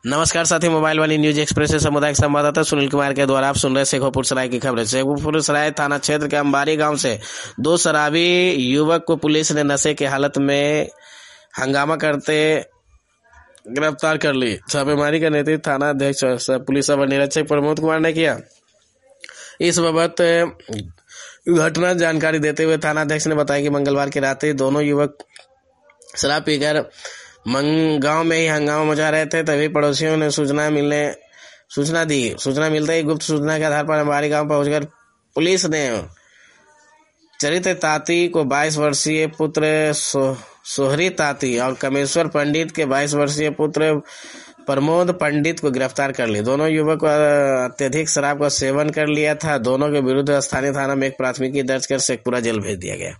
नमस्कार साथी, मोबाइल वाली न्यूज एक्सप्रेस से सामुदायिक संवाददाता सुनील कुमार के द्वारा आप सुन रहे शेखोपुर सराय की खबरें। शेखोपुर सराय थाना क्षेत्र के अंबारी गांव से दो शराबी युवक को पुलिस ने नशे की हालत में हंगामा करते गिरफ्तार कर ली। छापेमारी का नेतृत्व थाना अध्यक्ष पुलिस अवर निरीक्षक प्रमोद कुमार ने किया। इस बाबत घटना जानकारी देते हुए थाना अध्यक्ष ने बताया कि मंगलवार की रात्रि दोनों युवक शराब पीकर गांव में ही हंगामा मचा रहे थे। तभी पड़ोसियों ने सूचना दी। सूचना मिलते ही गुप्त सूचना के आधार पर हमारे गांव पहुंचकर पुलिस ने चरित्र ताती को 22 वर्षीय पुत्र सोहरी ताती और कमेश्वर पंडित के 22 वर्षीय पुत्र प्रमोद पंडित को गिरफ्तार कर लिया। दोनों युवक को अत्यधिक शराब का सेवन कर लिया था। दोनों के विरुद्ध स्थानीय थाना में एक प्राथमिकी दर्ज कर शेखपुरा जेल भेज दिया गया।